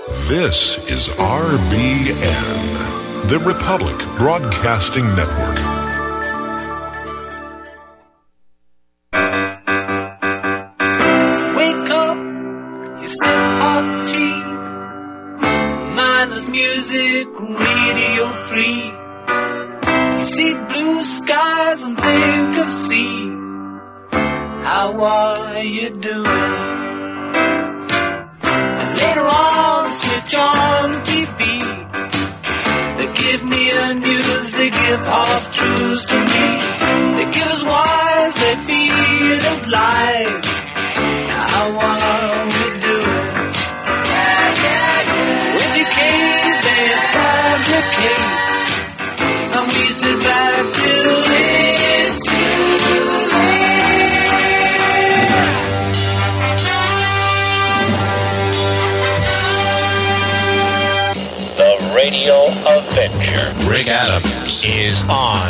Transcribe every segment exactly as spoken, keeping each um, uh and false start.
This is R B N, the Republic Broadcasting Network. Wake up, you sip hot tea, mindless music, radio free. You see blue skies and think of sea. How are you doing? And later on, switch on T V. They give me a news, they give half truths to me. They give us wise, they feed us lies. Now how are we doing? Yeah, yeah, yeah. Educate, they fabricate. And we sit back till it's too late. The Radio Adventure. Rick Adams Is on.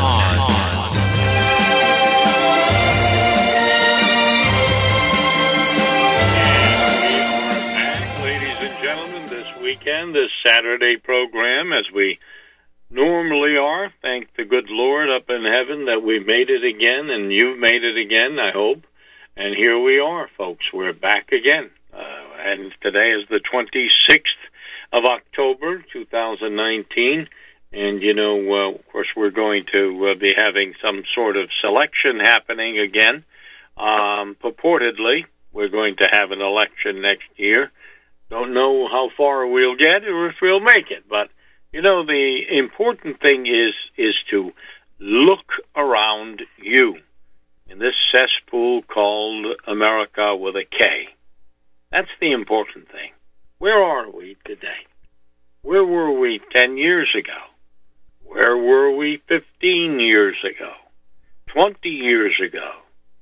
Weekend, this Saturday program, as we normally are. Thank the good Lord up in heaven that we made it again, and you've made it again, I hope. And here we are, folks. We're back again. Uh, and today is the twenty-sixth of October, two thousand nineteen. And, you know, uh, of course, we're going to uh, be having some sort of selection happening again. Um, purportedly, we're going to have an election next year. Don't know how far we'll get or if we'll make it. But, you know, the important thing is is to look around you in this cesspool called America with a K. That's the important thing. Where are we today? Where were we ten years ago? Where were we fifteen years ago? twenty years ago?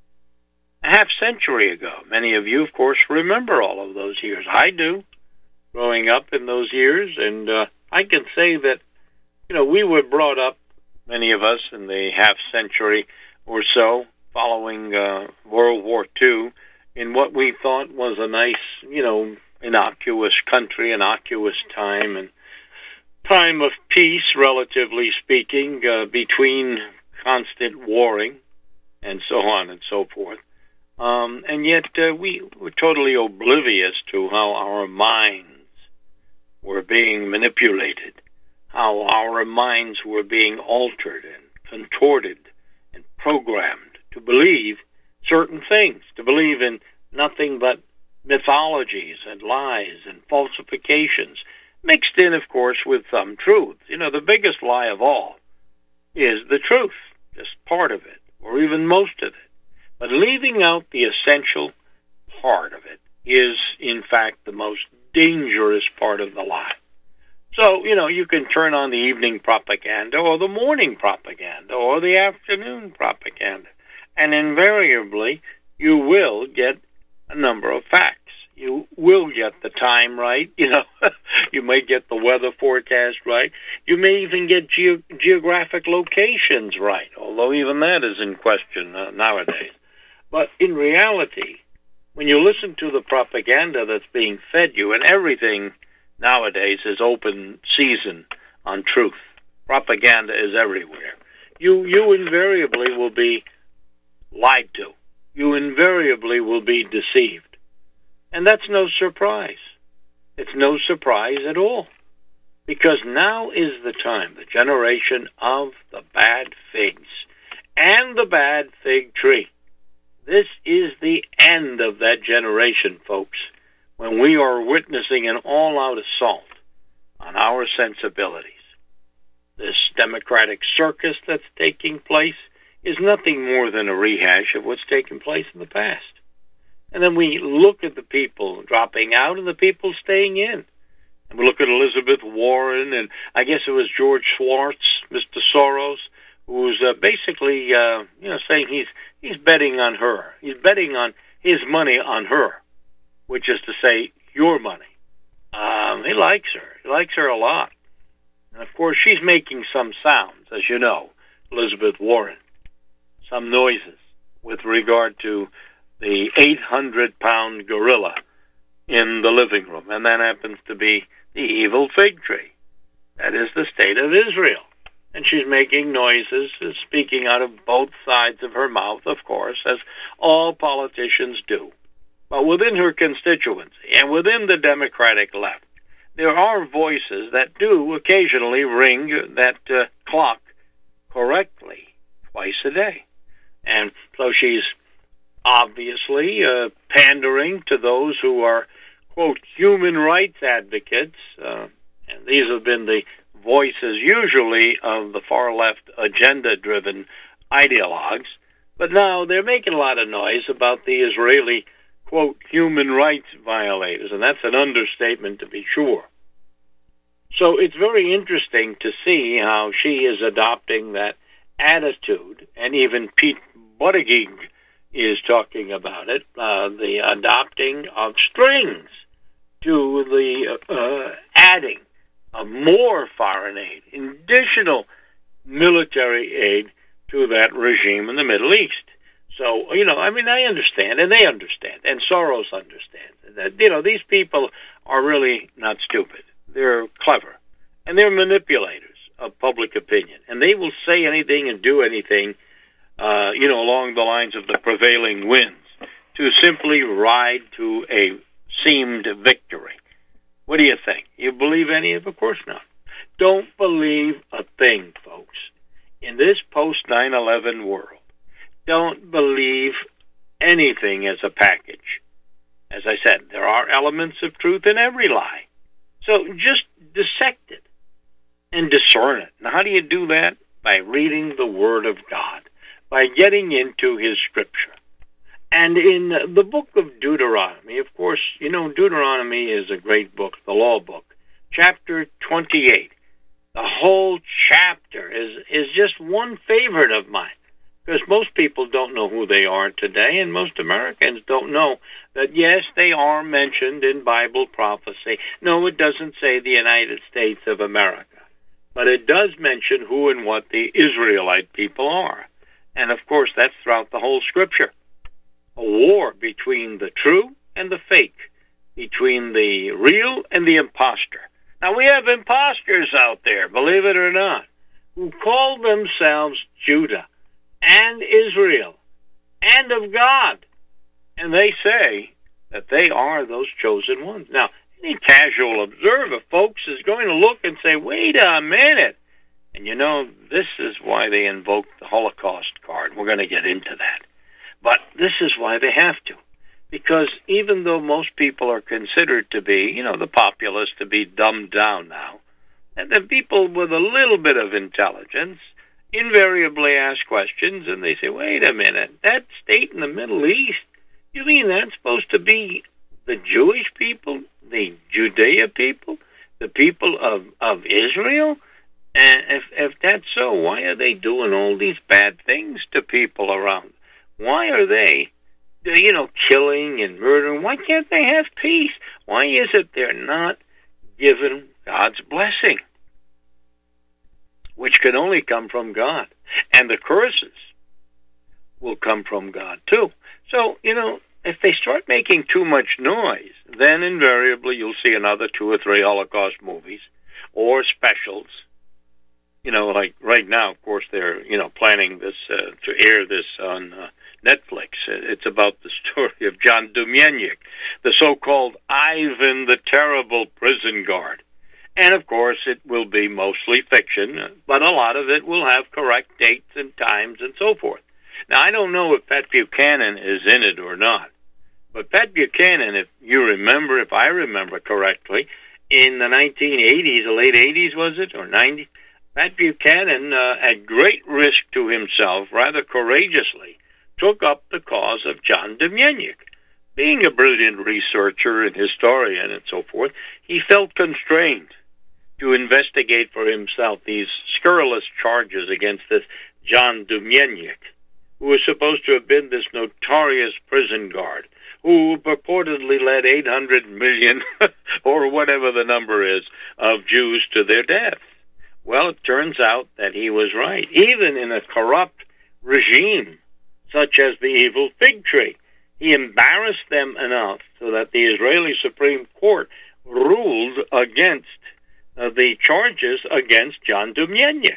A half century ago. Many of you, of course, remember all of those years. I do, growing up in those years, and uh, I can say that, you know, we were brought up, many of us, in the half century or so following uh, World War Two, in what we thought was a nice, you know, innocuous country, innocuous time, and time of peace, relatively speaking, uh, between constant warring, and so on and so forth. Um, and yet uh, we were totally oblivious to how our minds were being manipulated, how our minds were being altered and contorted and programmed to believe certain things, to believe in nothing but mythologies and lies and falsifications, mixed in, of course, with some truth. You know, the biggest lie of all is the truth, just part of it, or even most of it. But leaving out the essential part of it is, in fact, the most dangerous part of the lie. So, you know, you can turn on the evening propaganda or the morning propaganda or the afternoon propaganda, and invariably you will get a number of facts. You will get the time right. You know, you may get the weather forecast right. You may even get ge- geographic locations right, although even that is in question uh, nowadays. But in reality, when you listen to the propaganda that's being fed you, and everything nowadays is open season on truth, propaganda is everywhere, you you invariably will be lied to. You invariably will be deceived. And that's no surprise. It's no surprise at all. Because now is the time, the generation of the bad figs and the bad fig tree. This is the end of that generation, folks, when we are witnessing an all-out assault on our sensibilities. This democratic circus that's taking place is nothing more than a rehash of what's taken place in the past. And then we look at the people dropping out and the people staying in. And we look at Elizabeth Warren, and I guess it was George Schwartz, Mister Soros, who's uh, basically, uh, you know, saying he's he's betting on her. He's betting on his money on her, which is to say, your money. Um, he likes her. He likes her a lot. And, of course, she's making some sounds, as you know, Elizabeth Warren, some noises with regard to the eight hundred pound gorilla in the living room, and that happens to be the evil fig tree. That is the state of Israel. And she's making noises, speaking out of both sides of her mouth, of course, as all politicians do. But within her constituency and within the Democratic left, there are voices that do occasionally ring that uh, clock correctly twice a day. And so she's obviously uh, pandering to those who are, quote, human rights advocates. Uh, and these have been the voices usually of the far-left agenda-driven ideologues. But now they're making a lot of noise about the Israeli, quote, human rights violators. And that's an understatement, to be sure. So it's very interesting to see how she is adopting that attitude, and even Pete Buttigieg is talking about it, uh, the adopting of strings to the uh, adding of more foreign aid, additional military aid to that regime in the Middle East. So, you know, I mean, I understand, and they understand, and Soros understands that, you know, these people are really not stupid. They're clever, and they're manipulators of public opinion, and they will say anything and do anything, uh, you know, along the lines of the prevailing winds to simply ride to a seemed victory. What do you think? You believe any of it? Of course not. Don't believe a thing, folks. In this post nine eleven world, don't believe anything as a package. As I said, there are elements of truth in every lie. So just dissect it and discern it. Now, how do you do that? By reading the Word of God, by getting into His Scripture. And in the book of Deuteronomy, of course, you know, Deuteronomy is a great book, the law book. Chapter twenty-eight. The whole chapter is, is just one favorite of mine, because most people don't know who they are today, and most Americans don't know that, yes, they are mentioned in Bible prophecy. No, it doesn't say the United States of America, but it does mention who and what the Israelite people are. And, of course, that's throughout the whole Scripture. A war between the true and the fake, between the real and the imposter. Now, we have imposters out there, believe it or not, who call themselves Judah and Israel and of God. And they say that they are those chosen ones. Now, any casual observer, folks, is going to look and say, wait a minute. And you know, this is why they invoke the Holocaust card. We're going to get into that. But this is why they have to. Because even though most people are considered to be, you know, the populace to be dumbed down now, and the people with a little bit of intelligence invariably ask questions, and they say, wait a minute, that state in the Middle East, you mean that's supposed to be the Jewish people, the Judea people, the people of, of Israel? And if, if that's so, why are they doing all these bad things to people around? Why are they, you know, killing and murdering? Why can't they have peace? Why is it they're not given God's blessing, which can only come from God? And the curses will come from God, too. So, you know, if they start making too much noise, then invariably you'll see another two or three Holocaust movies or specials. You know, like right now, of course, they're, you know, planning this, uh, to air this on uh, Netflix. It's about the story of John Dumeniuk, the so-called Ivan the Terrible prison guard. And, of course, it will be mostly fiction, but a lot of it will have correct dates and times and so forth. Now, I don't know if Pat Buchanan is in it or not, but Pat Buchanan, if you remember, if I remember correctly, in the nineteen eighties, the late eighties, was it, or nineties, Pat Buchanan, uh, at great risk to himself, rather courageously, took up the cause of John Dumeniuk. Being a brilliant researcher and historian and so forth, he felt constrained to investigate for himself these scurrilous charges against this John Dumeniuk, who was supposed to have been this notorious prison guard, who purportedly led eight hundred million, or whatever the number is, of Jews to their death. Well, it turns out that he was right. Even in a corrupt regime, such as the evil fig tree, He embarrassed them enough so that the Israeli Supreme Court ruled against uh, the charges against John Demjanjuk.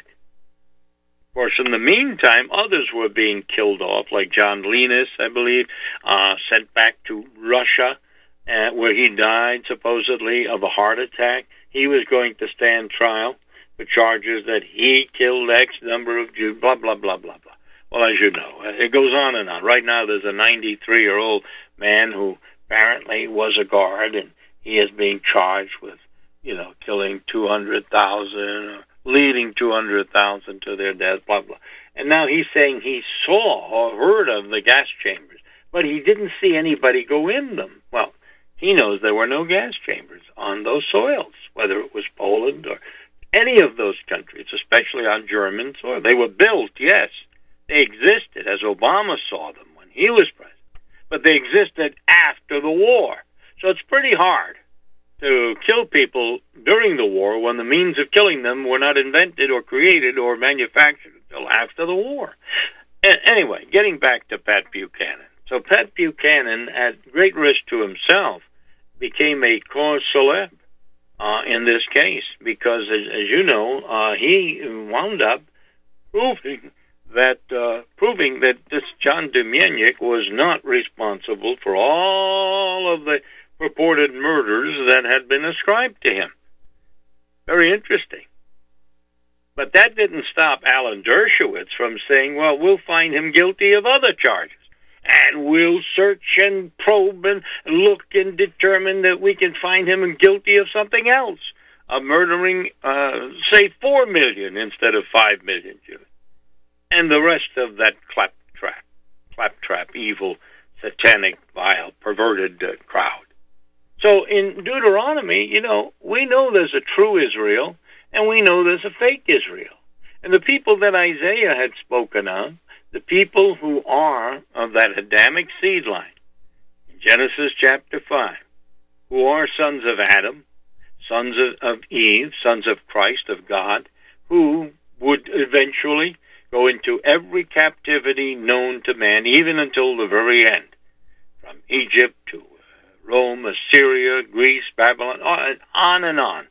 Of course, in the meantime, others were being killed off, like John Linus, I believe, uh, sent back to Russia, uh, where he died, supposedly, of a heart attack. He was going to stand trial for charges that he killed X number of Jews, blah, blah, blah, blah, blah. Well, as you know, it goes on and on. Right now, there's a ninety-three-year-old man who apparently was a guard, and he is being charged with, you know, killing two hundred thousand, or leading two hundred thousand to their death, blah, blah. And now he's saying he saw or heard of the gas chambers, but he didn't see anybody go in them. Well, he knows there were no gas chambers on those soils, whether it was Poland or any of those countries, especially on German soil. They were built, yes. They existed as Obama saw them when he was president, but they existed after the war. So it's pretty hard to kill people during the war when the means of killing them were not invented or created or manufactured until after the war. A- anyway, getting back to Pat Buchanan. So Pat Buchanan, at great risk to himself, became a cause célèbre uh, in this case because, as, as you know, uh, he wound up proving that uh, proving that this John Demjanjuk was not responsible for all of the purported murders that had been ascribed to him. Very interesting. But that didn't stop Alan Dershowitz from saying, well, we'll find him guilty of other charges, and we'll search and probe and look and determine that we can find him guilty of something else, of murdering, uh, say, four million instead of five million Jews. And the rest of that claptrap, claptrap, evil, satanic, vile, perverted uh, crowd. So in Deuteronomy, you know, we know there's a true Israel, and we know there's a fake Israel. And the people that Isaiah had spoken of, the people who are of that Adamic seed line, in Genesis chapter five, who are sons of Adam, sons of, of Eve, sons of Christ, of God, who would eventually go into every captivity known to man, even until the very end, from Egypt to Rome, Assyria, Greece, Babylon, on, on and on,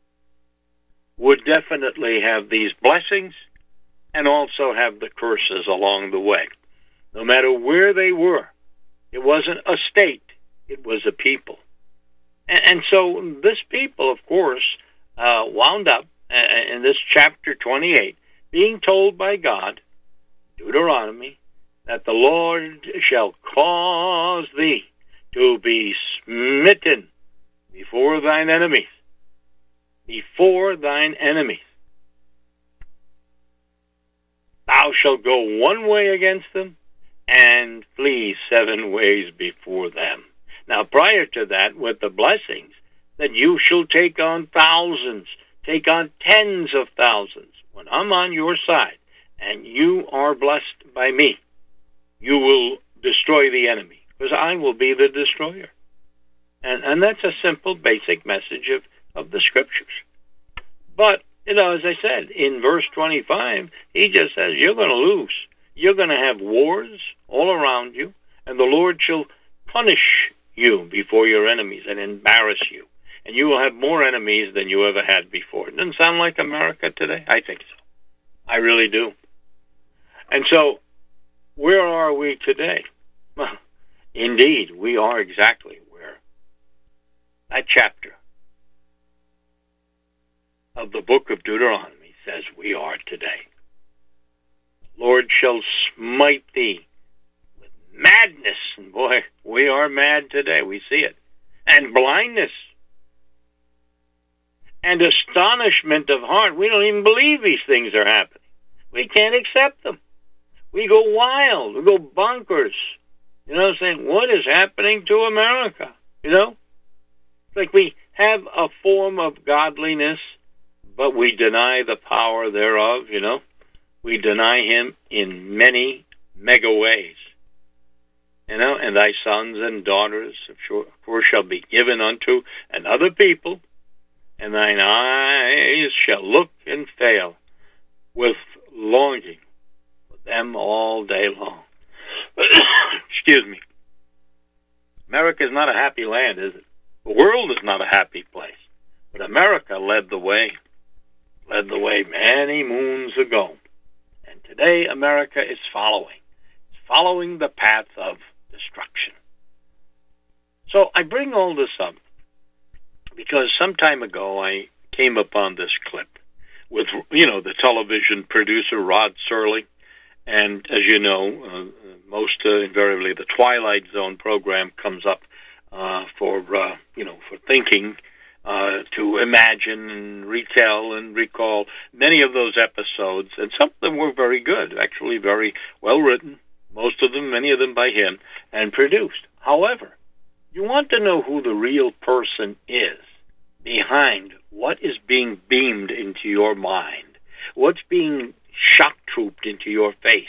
would definitely have these blessings and also have the curses along the way. No matter where they were, it wasn't a state, it was a people. And, and so this people, of course, uh, wound up uh, in this chapter twenty-eight, being told by God, Deuteronomy, that the Lord shall cause thee to be smitten before thine enemies, before thine enemies. Thou shalt go one way against them, and flee seven ways before them. Now, prior to that, with the blessings, that you shall take on thousands, take on tens of thousands. When I'm on your side, and you are blessed by me, you will destroy the enemy, because I will be the destroyer. And and that's a simple, basic message of, of the Scriptures. But, you know, as I said, in verse twenty-five, he just says, you're going to lose. You're going to have wars all around you, and the Lord shall punish you before your enemies and embarrass you. And you will have more enemies than you ever had before. It doesn't sound like America today? I think so. I really do. And so, where are we today? Well, indeed, we are exactly where that chapter of the book of Deuteronomy says we are today. The Lord shall smite thee with madness. And boy, we are mad today. We see it. And blindness. And astonishment of heart. We don't even believe these things are happening. We can't accept them. We go wild. We go bonkers. You know, saying, what is happening to America? You know? It's like we have a form of godliness, but we deny the power thereof, you know? We deny him in many mega ways. You know, and thy sons and daughters, of course, shall be given unto another people, and thine eyes shall look and fail with longing for them all day long. Excuse me. America is not a happy land, is it? The world is not a happy place. But America led the way, led the way many moons ago. And today America is following, it's following the path of destruction. So I bring all this up because some time ago I came upon this clip with, you know, the television producer Rod Serling. And as you know, uh, most uh, invariably the Twilight Zone program comes up uh, for, uh, you know, for thinking, uh, to imagine and retell and recall many of those episodes. And some of them were very good, actually very well written, most of them, many of them by him, and produced. However, you want to know who the real person is behind what is being beamed into your mind, what's being shock-trooped into your face,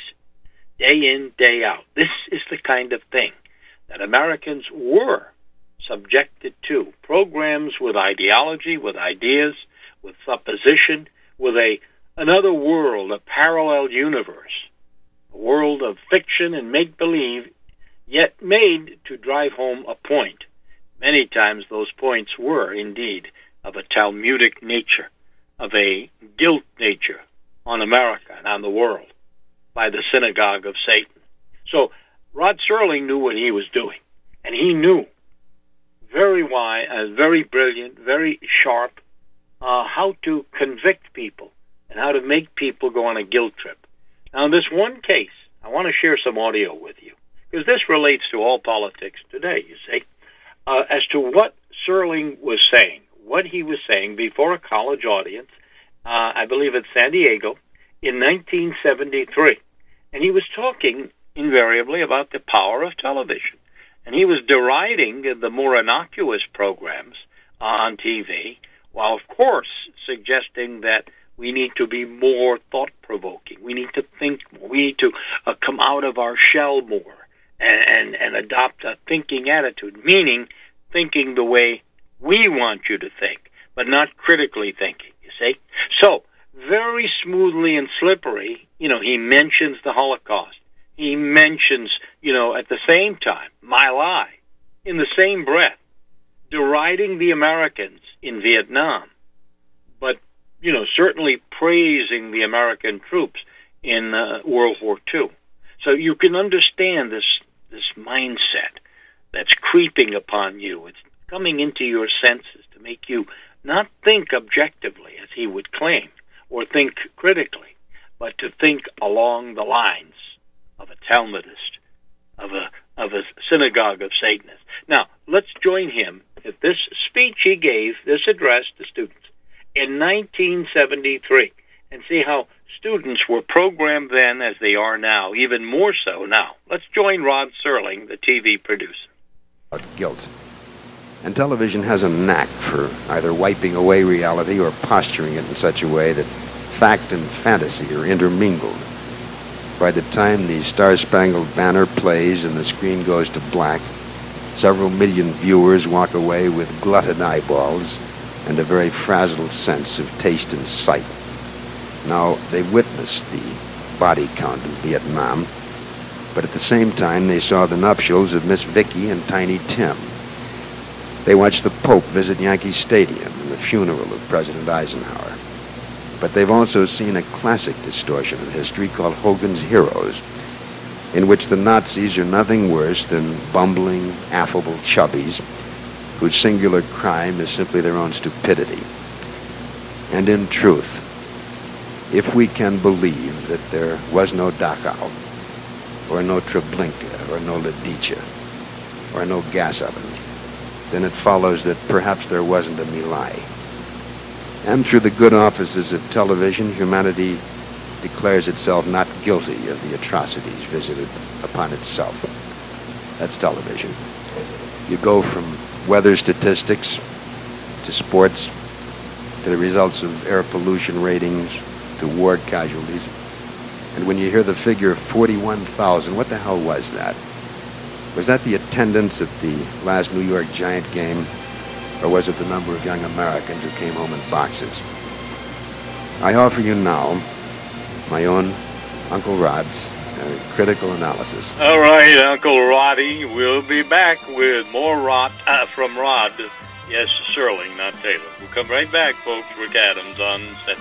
day in, day out. This is the kind of thing that Americans were subjected to. Programs with ideology, with ideas, with supposition, with a another world, a parallel universe, a world of fiction and make-believe, yet made to drive home a point. Many times those points were, indeed, of a Talmudic nature, of a guilt nature on America and on the world by the synagogue of Satan. So Rod Serling knew what he was doing, and he knew very wise, uh, very brilliant, very sharp, uh, how to convict people and how to make people go on a guilt trip. Now, in this one case, I want to share some audio with you, because this relates to all politics today, you see, uh, as to what Serling was saying, what he was saying before a college audience, uh, I believe at San Diego, in nineteen seventy-three. And he was talking invariably about the power of television. And he was deriding the more innocuous programs uh, on T V, while, of course, suggesting that we need to be more thought-provoking. We need to think more. We need to uh, come out of our shell more and, and, and adopt a thinking attitude, meaning thinking the way we want you to think, but not critically thinking, you see? So, very smoothly and slippery, you know, he mentions the Holocaust. He mentions, you know, at the same time, My Lai, in the same breath, deriding the Americans in Vietnam, but, you know, certainly praising the American troops in uh, World War Two. So you can understand this this mindset that's creeping upon you. It's coming into your senses to make you not think objectively, as he would claim, or think critically, but to think along the lines of a Talmudist, of a of a synagogue of Satanists. Now, let's join him at this speech he gave, this address to students, in nineteen seventy-three, and see how students were programmed then as they are now, even more so now. Let's join Rod Serling, the T V producer. Guilt. And television has a knack for either wiping away reality or posturing it in such a way that fact and fantasy are intermingled. By the time the Star-Spangled Banner plays and the screen goes to black, several million viewers walk away with glutted eyeballs and a very frazzled sense of taste and sight. Now, they witnessed the body count in Vietnam, but at the same time they saw the nuptials of Miss Vicky and Tiny Tim. They watched the Pope visit Yankee Stadium and the funeral of President Eisenhower. But they've also seen a classic distortion of history called Hogan's Heroes, in which the Nazis are nothing worse than bumbling, affable chubbies whose singular crime is simply their own stupidity. And in truth, if we can believe that there was no Dachau, or no Treblinka, or no Lidice, or no gas ovens, then it follows that perhaps there wasn't a My Lai. And through the good offices of television, humanity declares itself not guilty of the atrocities visited upon itself. That's television. You go from weather statistics to sports to the results of air pollution ratings to war casualties. And when you hear the figure forty-one thousand, what the hell was that? Was that the attendance at the last New York Giant game, or was it the number of young Americans who came home in boxes? I offer you now my own Uncle Rod's uh, critical analysis. All right, Uncle Roddy. We'll be back with more Rod uh, from Rod. Yes, Serling, not Taylor. We'll come right back, folks. Rick Adams on Censored.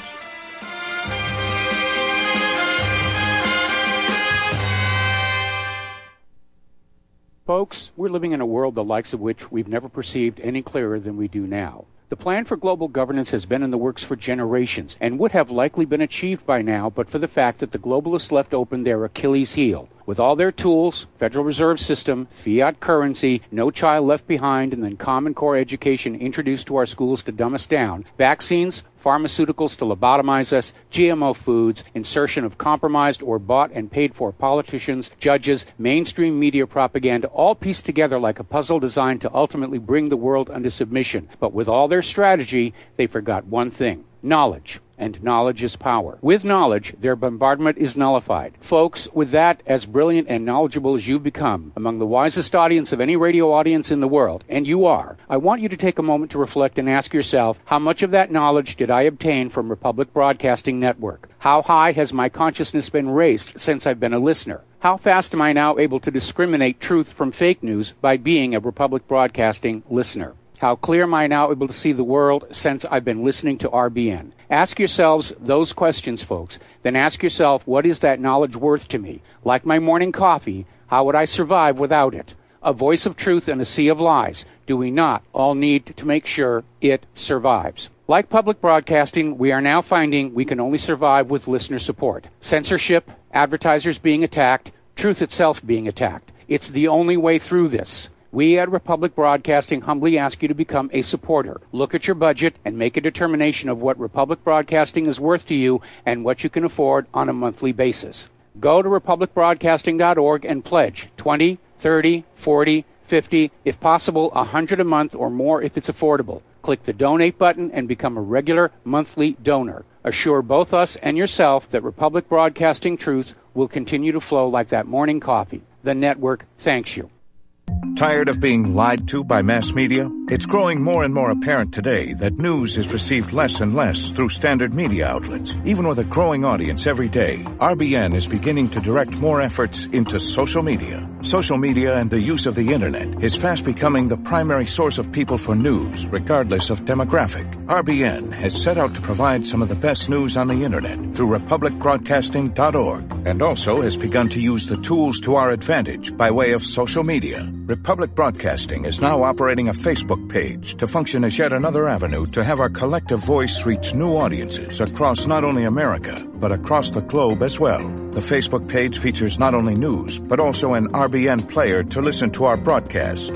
Folks, we're living in a world the likes of which we've never perceived any clearer than we do now. The plan for global governance has been in the works for generations and would have likely been achieved by now but for the fact that the globalists left open their Achilles heel. With all their tools, Federal Reserve System, fiat currency, no child left behind, and then Common Core education introduced to our schools to dumb us down, vaccines, pharmaceuticals to lobotomize us, G M O foods, insertion of compromised or bought and paid for politicians, judges, mainstream media propaganda, all pieced together like a puzzle designed to ultimately bring the world under submission. But with all their strategy, they forgot one thing: knowledge. And knowledge is power. With knowledge, their bombardment is nullified. Folks, with that, as brilliant and knowledgeable as you've become, among the wisest audience of any radio audience in the world, and you are, I want you to take a moment to reflect and ask yourself, how much of that knowledge did I obtain from Republic Broadcasting Network? How high has my consciousness been raised since I've been a listener? How fast am I now able to discriminate truth from fake news by being a Republic Broadcasting listener? How clear am I now able to see the world since I've been listening to R B N? Ask yourselves those questions, folks. Then ask yourself, what is that knowledge worth to me? Like my morning coffee, how would I survive without it? A voice of truth in a sea of lies. Do we not all need to make sure it survives? Like public broadcasting, we are now finding we can only survive with listener support. Censorship, advertisers being attacked, truth itself being attacked. It's the only way through this. We at Republic Broadcasting humbly ask you to become a supporter. Look at your budget and make a determination of what Republic Broadcasting is worth to you and what you can afford on a monthly basis. Go to republic broadcasting dot org and pledge twenty, thirty, forty, fifty, if possible one hundred a month or more if it's affordable. Click the donate button and become a regular monthly donor. Assure both us and yourself that Republic Broadcasting truth will continue to flow like that morning coffee. The network thanks you. Tired of being lied to by mass media? It's growing more and more apparent today that news is received less and less through standard media outlets. Even with a growing audience every day, R B N is beginning to direct more efforts into social media. Social media and the use of the internet is fast becoming the primary source of people for news, regardless of demographic. R B N has set out to provide some of the best news on the internet through republic broadcasting dot org, and also has begun to use the tools to our advantage by way of social media. Republic Broadcasting is now operating a Facebook page to function as yet another avenue to have our collective voice reach new audiences across not only America, but across the globe as well. The Facebook page features not only news, but also an R B N player to listen to our broadcast.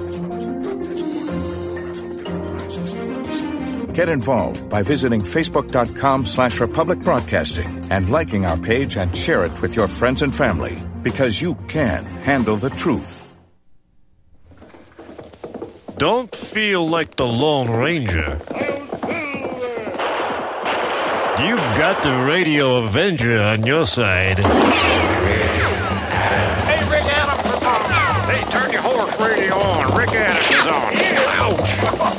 Get involved by visiting facebook.com slash Republic Broadcasting and liking our page and share it with your friends and family, because you can handle the truth. Don't feel like the Lone Ranger. You've got the Radio Avenger on your side. Hey, Rick Adams is on. Hey, turn your horse radio on. Rick Adams is on. Ouch.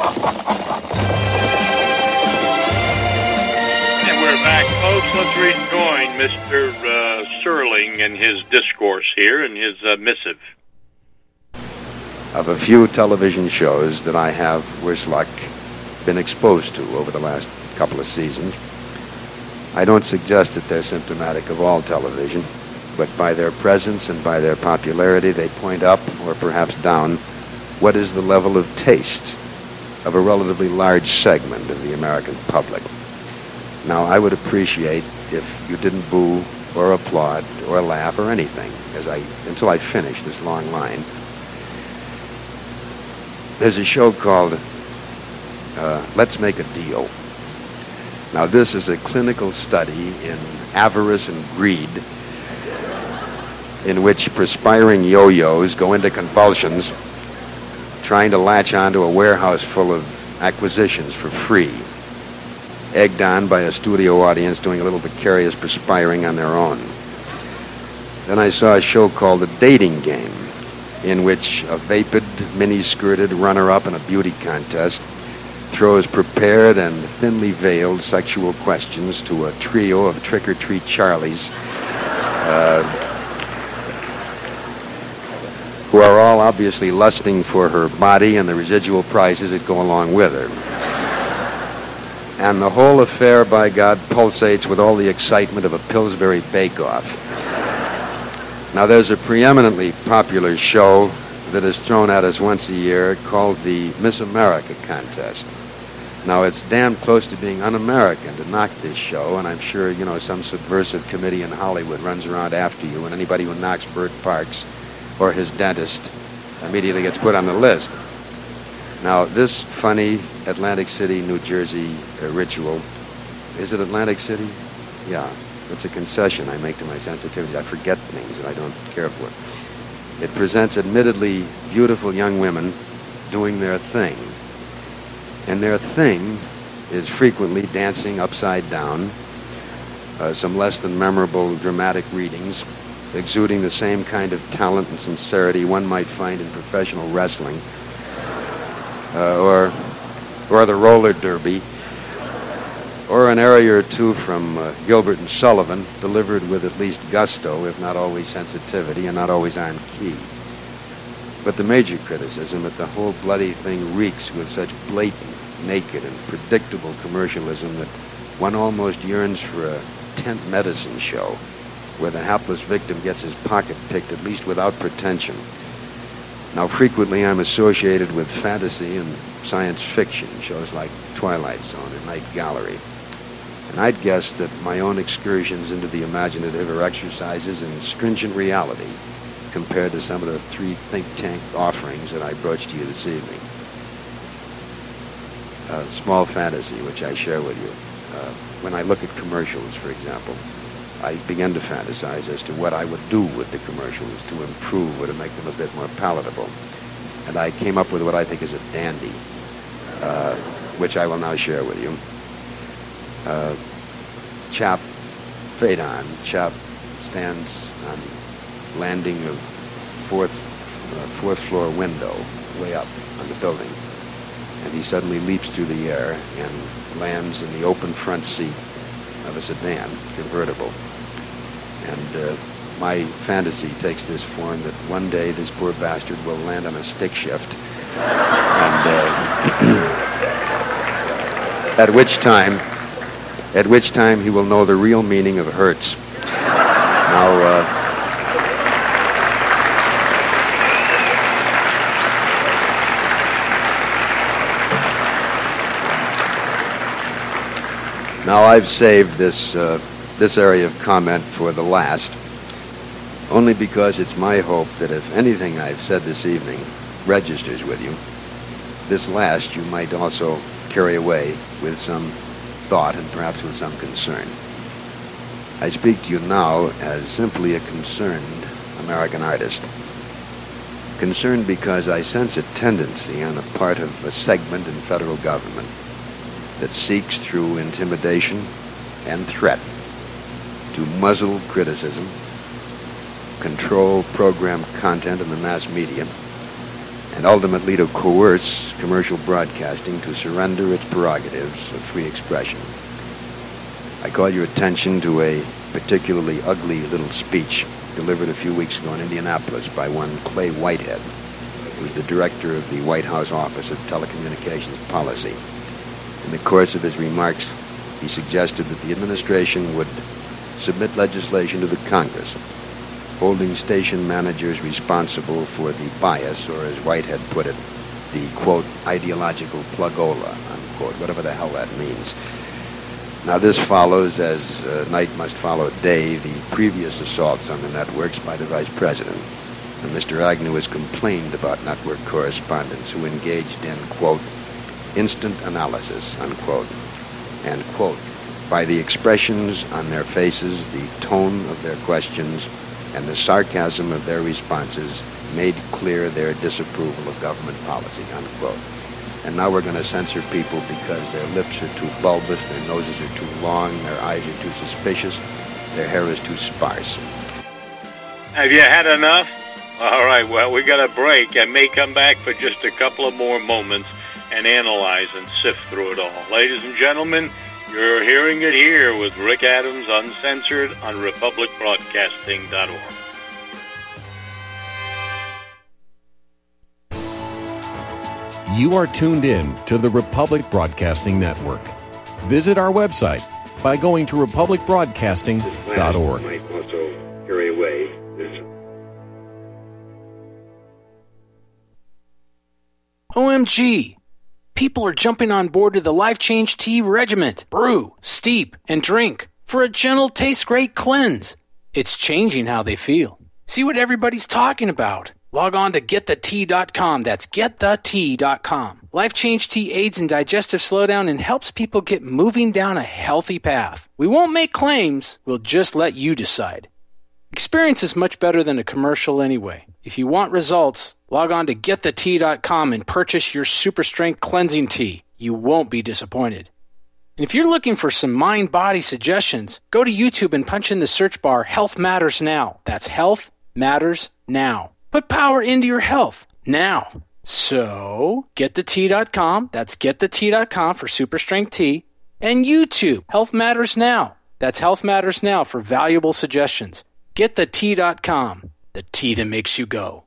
And we're back, folks. Let's rejoin Mister Uh, Serling and his discourse here and his uh, missive. Of a few television shows that I have, worse luck, been exposed to over the last couple of seasons, I don't suggest that they're symptomatic of all television, but by their presence and by their popularity, they point up, or perhaps down, what is the level of taste of a relatively large segment of the American public. Now, I would appreciate if you didn't boo or applaud or laugh or anything as I until I finish this long line. There's a show called uh, Let's Make a Deal. Now, this is a clinical study in avarice and greed in which perspiring yo-yos go into convulsions trying to latch onto a warehouse full of acquisitions for free, egged on by a studio audience doing a little vicarious perspiring on their own. Then I saw a show called The Dating Game, in which a vapid, mini-skirted runner-up in a beauty contest throws prepared and thinly veiled sexual questions to a trio of trick-or-treat Charlies uh, all obviously lusting for her body and the residual prizes that go along with her. And the whole affair, by God, pulsates with all the excitement of a Pillsbury bake-off. Now, there's a preeminently popular show that is thrown at us once a year called the Miss America contest. Now, it's damn close to being un-American to knock this show, and I'm sure, you know, some subversive committee in Hollywood runs around after you, and anybody who knocks Bert Parks or his dentist immediately gets put on the list. Now, this funny Atlantic City, New Jersey uh, ritual, is it Atlantic City? Yeah, it's a concession I make to my sensitivities. I forget things that I don't care for. It presents admittedly beautiful young women doing their thing. And their thing is frequently dancing upside down, uh, some less than memorable dramatic readings, exuding the same kind of talent and sincerity one might find in professional wrestling, uh, or, or the roller derby, or an area or two from uh, Gilbert and Sullivan, delivered with at least gusto, if not always sensitivity, and not always on key. But the major criticism that the whole bloody thing reeks with such blatant, naked, and predictable commercialism that one almost yearns for a tent medicine show where the hapless victim gets his pocket picked, at least without pretension. Now, frequently I'm associated with fantasy and science fiction, shows like Twilight Zone and Night Gallery. And I'd guess that my own excursions into the imaginative are exercises in stringent reality compared to some of the three think tank offerings that I broached to you this evening. Uh, small fantasy, which I share with you. Uh, when I look at commercials, for example, I begin to fantasize as to what I would do with the commercials to improve or to make them a bit more palatable. And I came up with what I think is a dandy, uh, which I will now share with you. Uh, chap, Phaedon, chap stands on landing of fourth, uh, fourth floor window, way up on the building. And he suddenly leaps through the air and lands in the open front seat of a sedan, convertible. And uh, my fantasy takes this form that one day this poor bastard will land on a stick shift. And uh, at which time, at which time he will know the real meaning of Hertz. Now, uh, Now, I've saved this uh, this area of comment for the last, only because it's my hope that if anything I've said this evening registers with you, this last you might also carry away with some thought and perhaps with some concern. I speak to you now as simply a concerned American artist. Concerned because I sense a tendency on the part of a segment in federal government that seeks through intimidation and threat to muzzle criticism, control program content in the mass media, and ultimately to coerce commercial broadcasting to surrender its prerogatives of free expression. I call your attention to a particularly ugly little speech delivered a few weeks ago in Indianapolis by one Clay Whitehead, who is the director of the White House Office of Telecommunications Policy. In the course of his remarks, he suggested that the administration would submit legislation to the Congress, holding station managers responsible for the bias, or as Whitehead put it, the, quote, ideological plugola, unquote, whatever the hell that means. Now, this follows, as uh, night must follow day, the previous assaults on the networks by the Vice President. And Mister Agnew has complained about network correspondents who engaged in, quote, instant analysis, unquote, and, quote, by the expressions on their faces, the tone of their questions, and the sarcasm of their responses made clear their disapproval of government policy, unquote. And now we're going to censor people because their lips are too bulbous, their noses are too long, their eyes are too suspicious, their hair is too sparse. Have you had enough? All right, well, we got a break. I may come back for just a couple of more moments and analyze and sift through it all. Ladies and gentlemen, you're hearing it here with Rick Adams, uncensored, on republic broadcasting dot org. You are tuned in to the Republic Broadcasting Network. Visit our website by going to republic broadcasting dot org. Might also carry away this. O M G! People are jumping on board to the Life Change Tea Regiment. Brew, steep, and drink for a gentle, taste-great cleanse. It's changing how they feel. See what everybody's talking about. Log on to get the tea dot com. That's get the tea dot com. Life Change Tea aids in digestive slowdown and helps people get moving down a healthy path. We won't make claims. We'll just let you decide. Experience is much better than a commercial anyway. If you want results, log on to get the tea dot com and purchase your super strength cleansing tea. You won't be disappointed. And if you're looking for some mind-body suggestions, go to YouTube and punch in the search bar Health Matters Now. That's Health Matters Now. Put power into your health now. So, get the tea dot com. That's get the tea dot com for super strength tea. And YouTube, Health Matters Now. That's Health Matters Now for valuable suggestions. get the tea dot com. The tea that makes you go.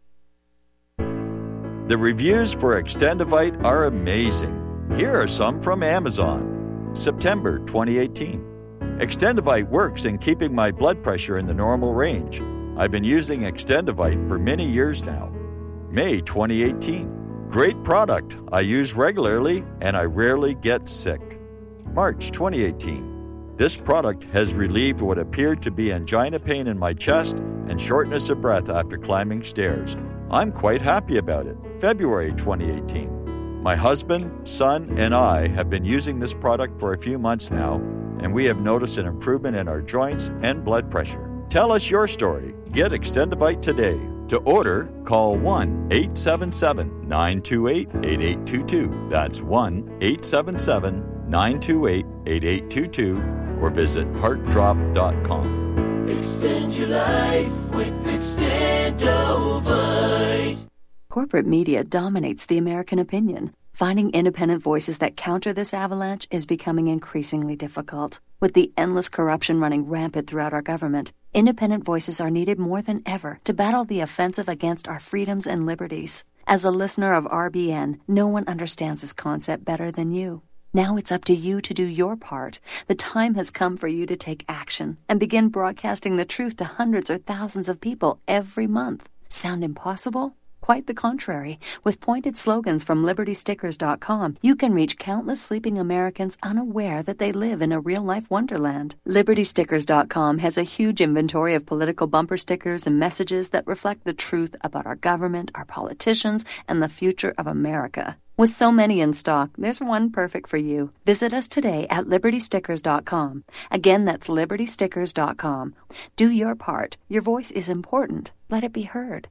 The reviews for Extendivite are amazing. Here are some from Amazon. September twenty eighteen. Extendivite works in keeping my blood pressure in the normal range. I've been using Extendivite for many years now. May twenty eighteen. Great product. I use regularly and I rarely get sick. March twenty eighteen. This product has relieved what appeared to be angina pain in my chest and shortness of breath after climbing stairs. I'm quite happy about it. February twenty eighteen. My husband, son, and I have been using this product for a few months now, and we have noticed an improvement in our joints and blood pressure. Tell us your story. Get Extendivite today. To order, call one eight seven seven, nine two eight, eight eight two two. That's one eight seven seven, nine two eight, eight eight two two or visit heart drop dot com. Extend your life with Extendovite. Corporate media dominates the American opinion. Finding independent voices that counter this avalanche is becoming increasingly difficult. With the endless corruption running rampant throughout our government, independent voices are needed more than ever to battle the offensive against our freedoms and liberties. As a listener of R B N, no one understands this concept better than you. Now it's up to you to do your part. The time has come for you to take action and begin broadcasting the truth to hundreds or thousands of people every month. Sound impossible? Quite the contrary. With pointed slogans from liberty stickers dot com, you can reach countless sleeping Americans unaware that they live in a real-life wonderland. liberty stickers dot com has a huge inventory of political bumper stickers and messages that reflect the truth about our government, our politicians, and the future of America. With so many in stock, there's one perfect for you. Visit us today at liberty stickers dot com. Again, that's liberty stickers dot com. Do your part. Your voice is important. Let it be heard.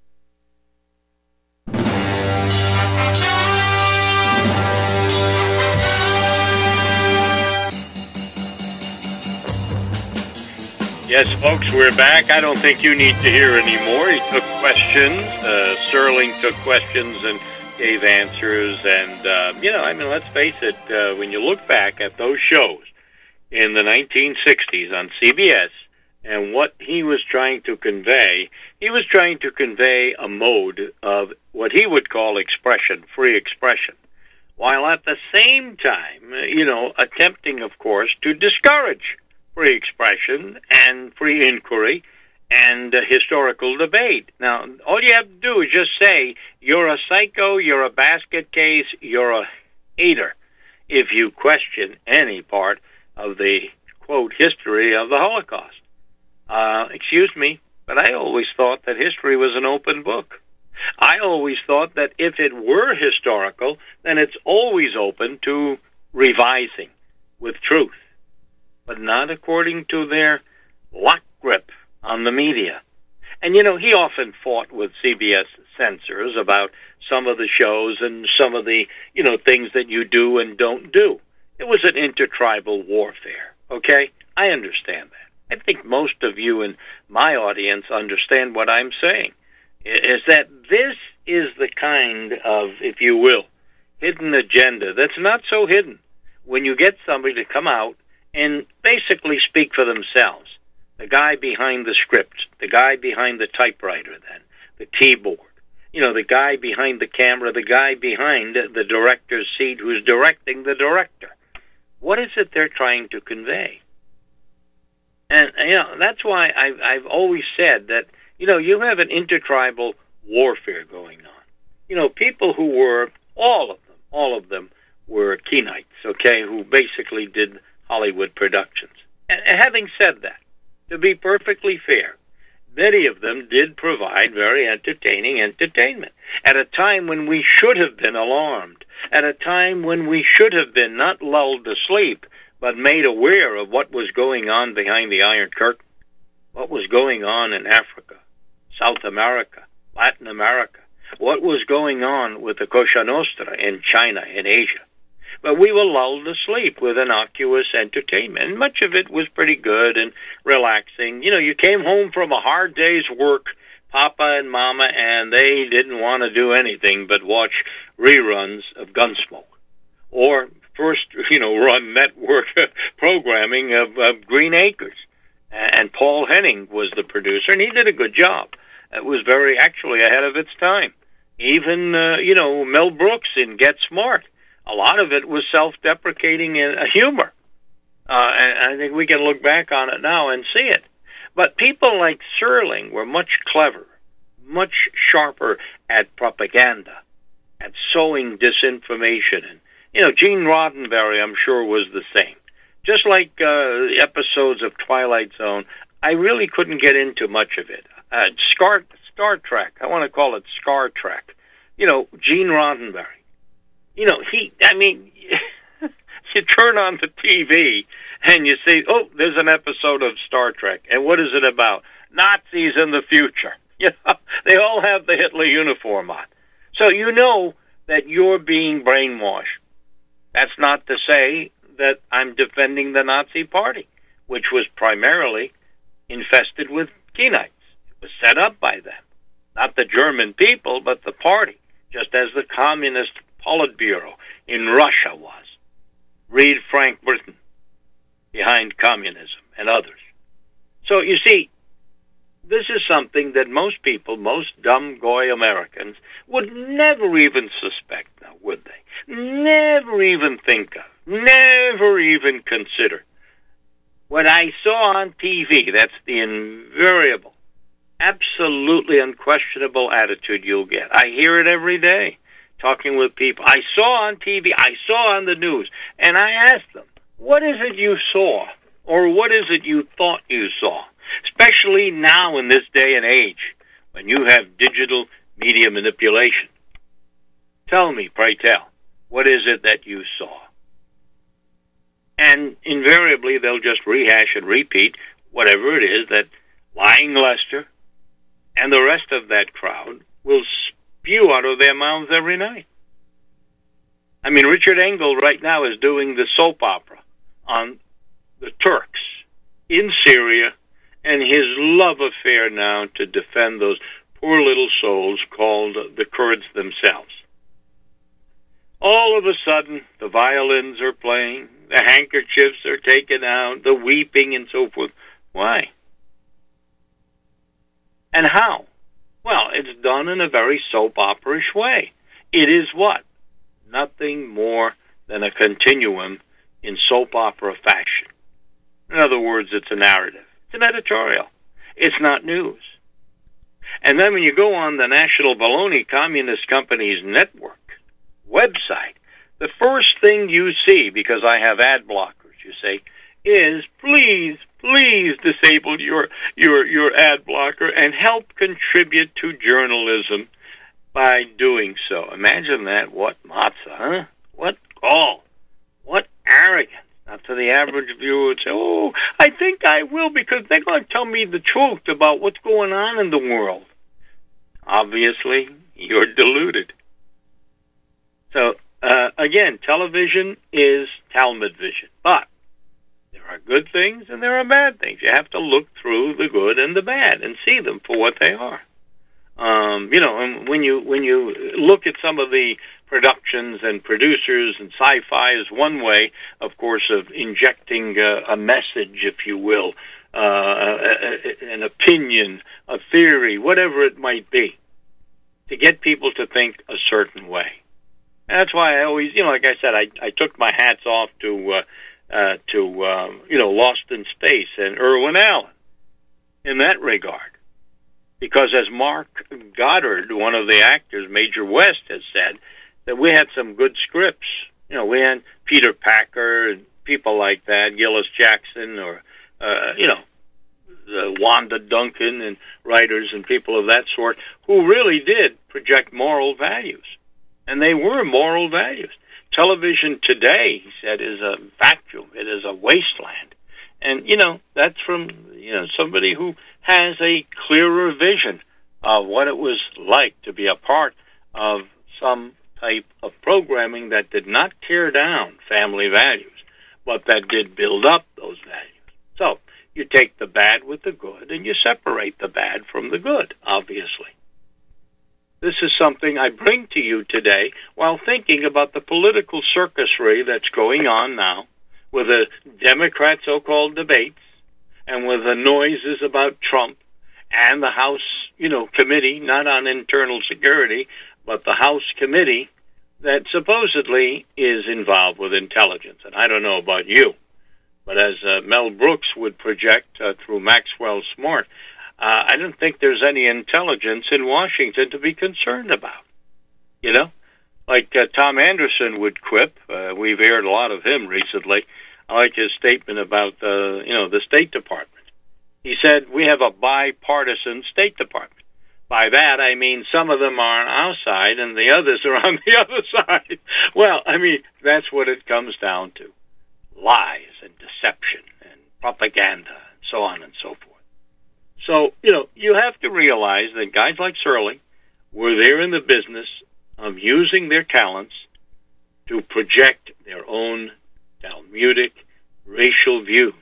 Yes, folks, we're back. I don't think you need to hear anymore. He took questions. Uh, Sterling took questions and gave answers. And, uh, you know, I mean, let's face it, uh, when you look back at those shows in the nineteen sixties on C B S and what he was trying to convey, he was trying to convey a mode of what he would call expression, free expression, while at the same time, you know, attempting, of course, to discourage free expression and free inquiry and uh, historical debate. Now, all you have to do is just say, you're a psycho, you're a basket case, you're a hater, if you question any part of the, quote, history of the Holocaust. Uh, excuse me, but I always thought that history was an open book. I always thought that if it were historical, then it's always open to revising with truth, but not according to their lock grip on the media. And, you know, he often fought with C B S censors about some of the shows and some of the, you know, things that you do and don't do. It was an intertribal warfare, okay? I understand that. I think most of you in my audience understand what I'm saying, is that this is the kind of, if you will, hidden agenda that's not so hidden when you get somebody to come out and basically speak for themselves. The guy behind the script, the guy behind the typewriter then, the keyboard, You know, the guy behind the camera, the guy behind the director's seat who's directing the director. What is it they're trying to convey? And, you know, that's why I've, I've always said that, you know, you have an intertribal warfare going on. You know, people who were, all of them, all of them were Kenites, okay, who basically did Hollywood productions. And having said that, to be perfectly fair, many of them did provide very entertaining entertainment at a time when we should have been alarmed, at a time when we should have been not lulled to sleep, but made aware of what was going on behind the Iron Curtain, what was going on in Africa, South America, Latin America, what was going on with the Cosa Nostra in China, in Asia. But we were lulled to sleep with innocuous entertainment. And much of it was pretty good and relaxing. You know, you came home from a hard day's work, Papa and Mama, and they didn't want to do anything but watch reruns of Gunsmoke. Or first, you know, run network programming of, of Green Acres. And Paul Henning was the producer, and he did a good job. It was very, actually, ahead of its time. Even, uh, you know, Mel Brooks in Get Smart. A lot of it was self-deprecating and uh, humor. Uh, and I think we can look back on it now and see it. But people like Serling were much cleverer, much sharper at propaganda, at sowing disinformation. And, you know, Gene Roddenberry, I'm sure, was the same. Just like uh, episodes of Twilight Zone, I really couldn't get into much of it. Uh, Star, Star Trek, I want to call it Scar Trek. You know, Gene Roddenberry. You know, he, I mean, you turn on the T V and you see, oh, there's an episode of Star Trek. And what is it about? Nazis in the future. You know, they all have the Hitler uniform on. So you know that you're being brainwashed. That's not to say that I'm defending the Nazi Party, which was primarily infested with Kenites. It was set up by them. Not the German people, but the party, just as the Communist Politburo in Russia was. Read Frank Britain, Behind Communism, and others. So, you see, this is something that most people, most dumb goy Americans, would never even suspect now, would they? Never even think of. Never even consider. What I saw on T V, that's the invariable, absolutely unquestionable attitude you'll get. I hear it every day. Talking with people. I saw on T V, I saw on the news, and I asked them, what is it you saw? Or what is it you thought you saw? Especially now in this day and age, when you have digital media manipulation. Tell me, pray tell, what is it that you saw? And invariably, they'll just rehash and repeat whatever it is that Lying Lester and the rest of that crowd will spew out of their mouths every night. I mean, Richard Engel right now is doing the soap opera on the Turks in Syria and his love affair now to defend those poor little souls called the Kurds themselves. All of a sudden, the violins are playing, the handkerchiefs are taken out, the weeping and so forth. Why? And how? Well, it's done in a very soap opera-ish way. It is what? Nothing more than a continuum in soap opera fashion. In other words, it's a narrative. It's an editorial. It's not news. And then when you go on the National Baloney Communist Company's network website, the first thing you see, because I have ad blockers, you say, is please, please disable your, your, your ad blocker and help contribute to journalism by doing so. Imagine that. What matzah, huh? What gall? What arrogance. Now, to the average viewer would say, oh, I think I will because they're going to tell me the truth about what's going on in the world. Obviously, you're deluded. So, uh, again, television is Talmud vision. But there are good things and there are bad things. You have to look through the good and the bad and see them for what they are. Um, you know, and when you when you look at some of the productions and producers and sci-fi is one way, of course, of injecting uh, a message, if you will, uh, a, a, an opinion, a theory, whatever it might be, to get people to think a certain way. And that's why I always, you know, like I said, I, I took my hats off to, uh, uh, to um, you know, Lost in Space and Irwin Allen in that regard. Because as Mark Goddard, one of the actors, Major West, has said, that we had some good scripts. You know, we had Peter Packer and people like that, Gillis Jackson, or, uh, you know, uh, Wanda Duncan and writers and people of that sort who really did project moral values. And they were moral values. Television today, he said, is a vacuum. It is a wasteland. And, you know, that's from, you know, somebody who has a clearer vision of what it was like to be a part of some type of programming that did not tear down family values, but that did build up those values. So you take the bad with the good, and you separate the bad from the good, obviously. This is something I bring to you today while thinking about the political circusry that's going on now with the Democrat so-called debates and with the noises about Trump and the House, you know, committee, not on internal security, but the House committee that supposedly is involved with intelligence. And I don't know about you, but as uh, Mel Brooks would project uh, through Maxwell Smart, uh, I don't think there's any intelligence in Washington to be concerned about. You know, like uh, Tom Anderson would quip. Uh, we've aired a lot of him recently. I like his statement about the, you know, the State Department. He said, we have a bipartisan State Department. By that, I mean some of them are on our side and the others are on the other side. Well, I mean, that's what it comes down to. Lies and deception and propaganda and so on and so forth. So, you know, you have to realize that guys like Surly were there in the business of using their talents to project their own Talmudic racial views.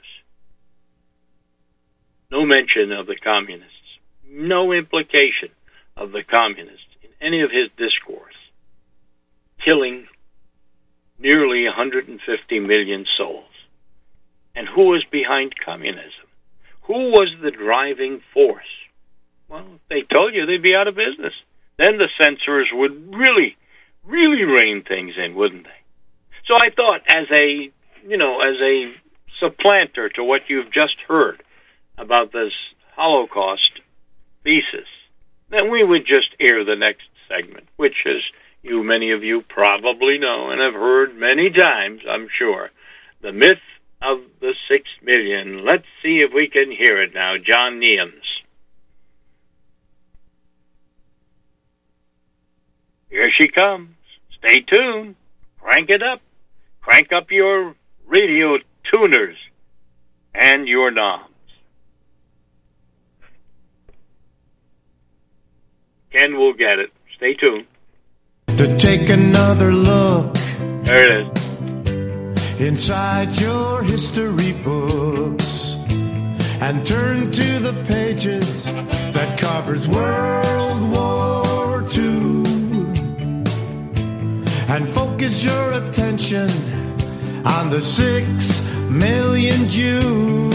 No mention of the communists. No implication of the communists in any of his discourse. Killing nearly one hundred fifty million souls. And who was behind communism? Who was the driving force? Well, if they told you, they'd be out of business. Then the censors would really, really rein things in, wouldn't they? So I thought, as a, you know, as a supplanter to what you've just heard about this Holocaust thesis, then we would just air the next segment, which, as you, many of you probably know and have heard many times, I'm sure, the myth of the six million. Let's see if we can hear it now. John Neams. Here she comes. Stay tuned. Crank it up. Crank up your radio tuners and your knobs. Ken will get it. Stay tuned. To take another look. There it is. Inside your history books and turn to the pages that covers World War Two and focus your attention on the six million Jews.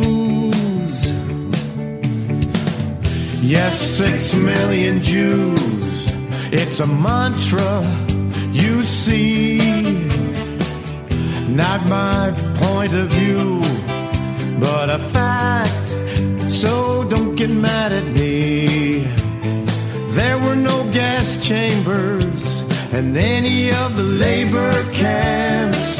Yes, six million Jews. It's a mantra, you see. Not my point of view, but a fact, so don't get mad at me. There were no gas chambers in any of the labor camps.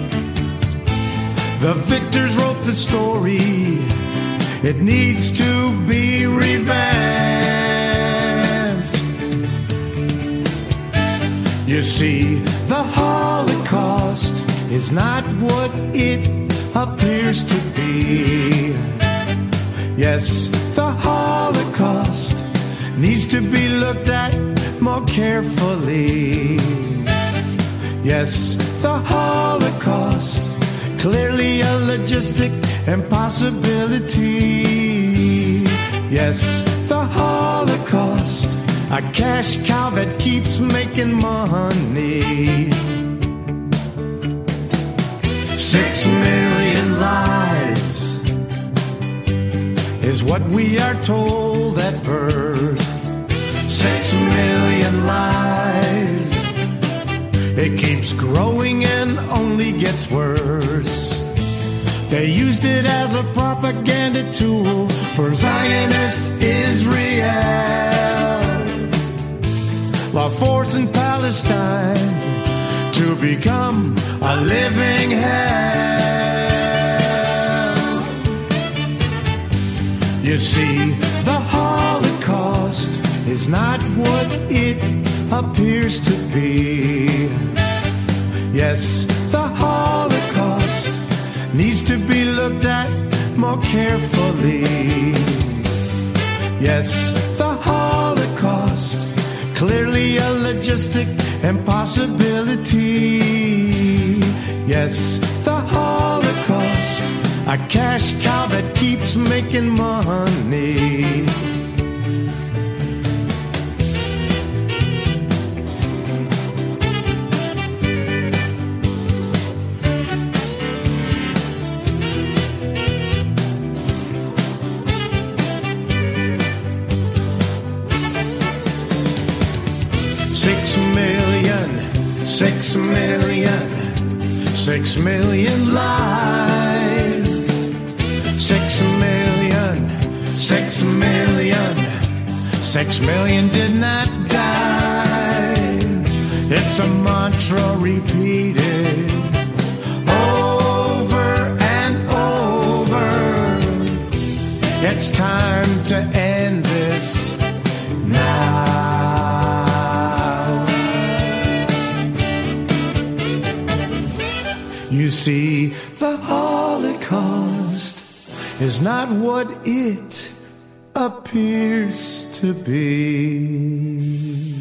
The victors wrote the story, it needs to be revamped. You see, the Holocaust is not what it appears to be. Yes, the Holocaust needs to be looked at more carefully. Yes, the Holocaust, clearly a logistic impossibility. Yes, the Holocaust, a cash cow that keeps making money. Six million lies is what we are told at birth. six million lies. It keeps growing and only gets worse. They used it as a propaganda tool for Zionist Israel, while forcing Palestine to become a living hell. You see, the Holocaust is not what it appears to be. Yes, the Holocaust needs to be looked at more carefully. Yes, the Holocaust, clearly a logistic impossibility. Yes, the Holocaust, a cash cow that keeps making money. Six million, six million, six million lies. Six million, six million, six million did not die. It's a mantra repeated over and over. It's time to end this now. You see, the Holocaust is not what it appears to be.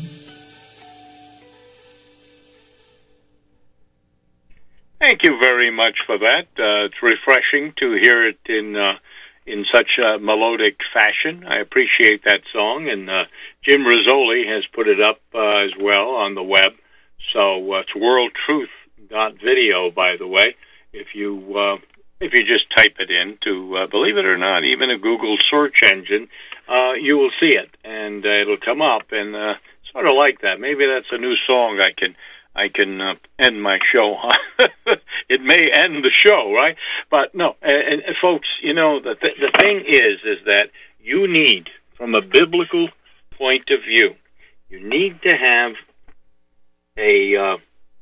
Thank you very much for that. Uh, it's refreshing to hear it in uh, in such a melodic fashion. I appreciate that song, and uh, Jim Rizzoli has put it up uh, as well on the web. So uh, it's World Truth. Dot video, by the way. If you uh, if you just type it in to uh, believe it or not, even a Google search engine, uh, you will see it, and uh, it'll come up, and uh, sort of like that. Maybe that's a new song I can I can uh, end my show on. It may end the show, right? But no, and, and folks, you know the th- the thing is is that you need, from a biblical point of view, you need to have a uh,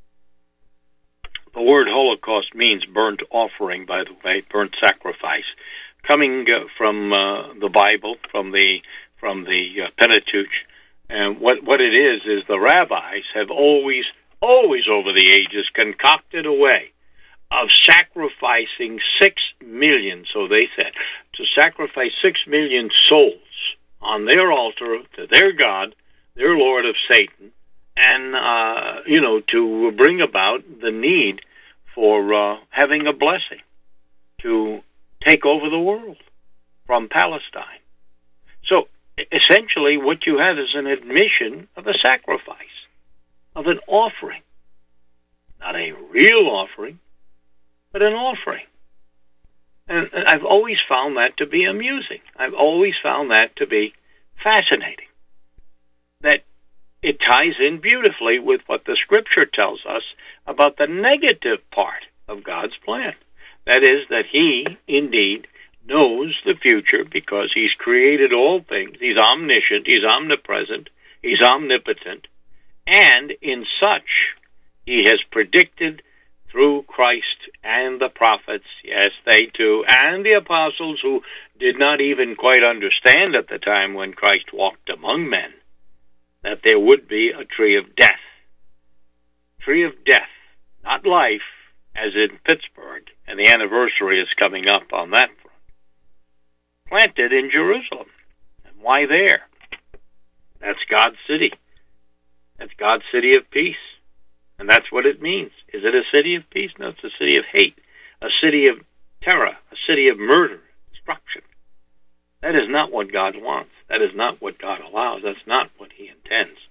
the word Holocaust means burnt offering, by the way, burnt sacrifice, coming uh, from uh, the Bible, from the from the uh, Pentateuch. And what what it is is the rabbis have always, always over the ages concocted a way of sacrificing six million, so they said, to sacrifice six million souls on their altar to their God, their Lord of Satan, and, uh, you know, to bring about the need for uh, having a blessing to take over the world from Palestine. So, essentially, what you have is an admission of a sacrifice, of an offering. Not a real offering, but an offering. And I've always found that to be amusing. I've always found that to be fascinating. That it ties in beautifully with what the Scripture tells us about the negative part of God's plan. That is, that He, indeed, knows the future because He's created all things. He's omniscient, He's omnipresent, He's omnipotent, and in such, He has predicted through Christ and the prophets, yes, they too, and the apostles who did not even quite understand at the time when Christ walked among men, that there would be a tree of death. Tree of death, not life, as in Pittsburgh, and the anniversary is coming up on that front. Planted in Jerusalem. And why there? That's God's city. That's God's city of peace. And that's what it means. Is it a city of peace? No, it's a city of hate. A city of terror. A city of murder, destruction. That is not what God wants. That is not what God allows. That's not what He intends.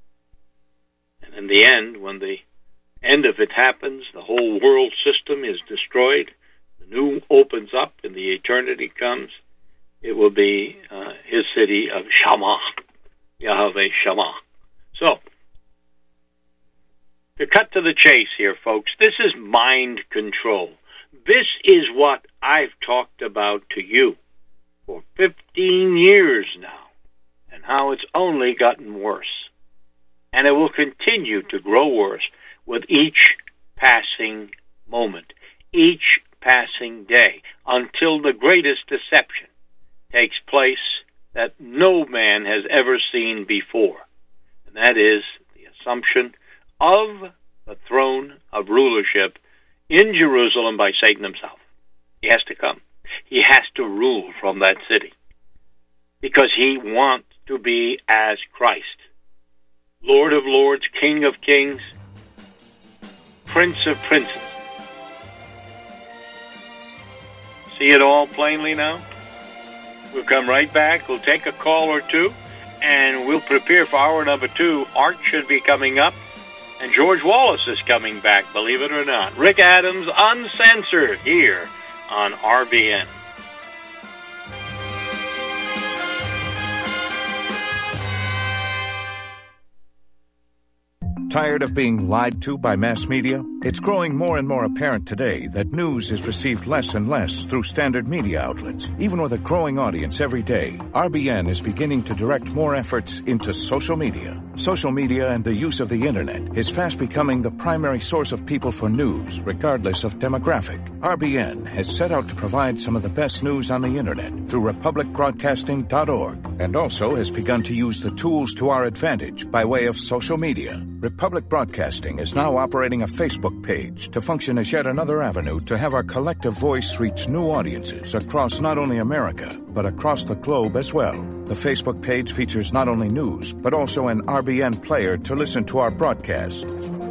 And in the end, when the end of it happens, the whole world system is destroyed, the new opens up, and the eternity comes, it will be uh, His city of Shammah, Yahweh Shammah. So, to cut to the chase here, folks, this is mind control. This is what I've talked about to you for fifteen years now, and how it's only gotten worse. And it will continue to grow worse with each passing moment, each passing day, until the greatest deception takes place that no man has ever seen before. And that is the assumption of the throne of rulership in Jerusalem by Satan himself. He has to come. He has to rule from that city because he wants to be as Christ, Lord of lords, King of kings, Prince of princes. See it all plainly now? We'll come right back. We'll take a call or two, and we'll prepare for hour number two. Art should be coming up, and George Wallace is coming back, believe it or not. Rick Adams, Uncensored, here on R B N. Tired of being lied to by mass media? It's growing more and more apparent today that news is received less and less through standard media outlets. Even with a growing audience every day, R B N is beginning to direct more efforts into social media. Social media and the use of the internet is fast becoming the primary source of people for news, regardless of demographic. R B N has set out to provide some of the best news on the internet through republic broadcasting dot org, and also has begun to use the tools to our advantage by way of social media. Republic Broadcasting is now operating a Facebook page to function as yet another avenue to have our collective voice reach new audiences across not only America, but across the globe as well. The Facebook page features not only news, but also an R B N player to listen to our broadcast.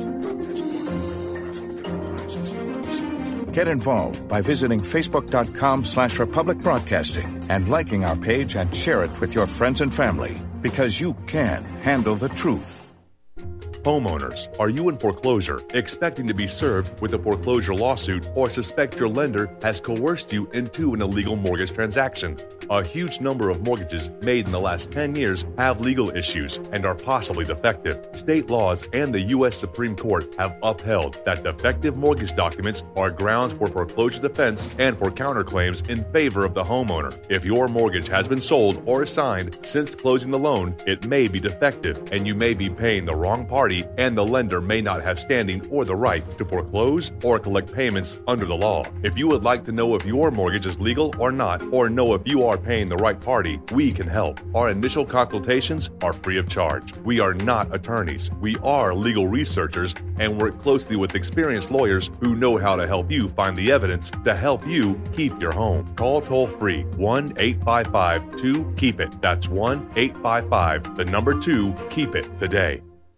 Get involved by visiting facebook.com slash Republic Broadcasting and liking our page and share it with your friends and family, because you can handle the truth. Homeowners, are you in foreclosure, expecting to be served with a foreclosure lawsuit, or suspect your lender has coerced you into an illegal mortgage transaction? A huge number of mortgages made in the last ten years have legal issues and are possibly defective. State laws and the U S Supreme Court have upheld that defective mortgage documents are grounds for foreclosure defense and for counterclaims in favor of the homeowner. If your mortgage has been sold or assigned since closing the loan, it may be defective and you may be paying the wrong party, and the lender may not have standing or the right to foreclose or collect payments under the law. If you would like to know if your mortgage is legal or not, or know if you are paying the right party, we can help. Our initial consultations are free of charge. We are not attorneys. We are legal researchers and work closely with experienced lawyers who know how to help you find the evidence to help you keep your home. Call toll-free one eight five five two keep it. That's one eight five five, the number two, keep it today.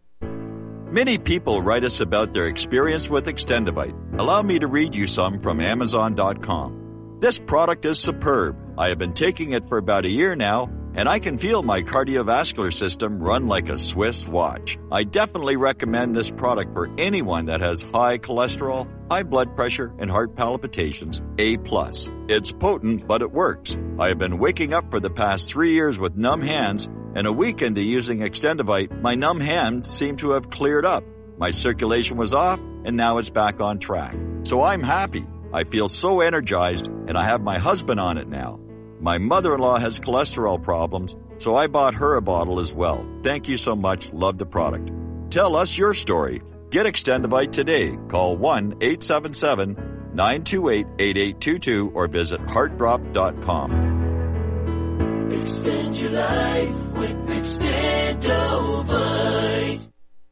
Many people write us about their experience with Extendivite. Allow me to read you some from Amazon dot com. This product is superb. I have been taking it for about a year now, and I can feel my cardiovascular system run like a Swiss watch. I definitely recommend this product for anyone that has high cholesterol, high blood pressure, and heart palpitations, A plus. It's potent, but it works. I have been waking up for the past three years with numb hands, and a week into using Extendivite, my numb hands seem to have cleared up. My circulation was off, and now it's back on track. So I'm happy. I feel so energized, and I have my husband on it now. My mother-in-law has cholesterol problems, so I bought her a bottle as well. Thank you so much. Love the product. Tell us your story. Get Extendivite today. Call one eight seven seven, nine two eight, eight eight two two or visit heart drop dot com. Extend your life with Extendovite.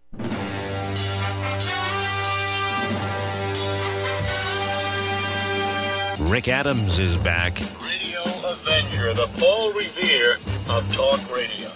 Rick Adams is back. Radio Avenger, the Paul Revere of talk radio.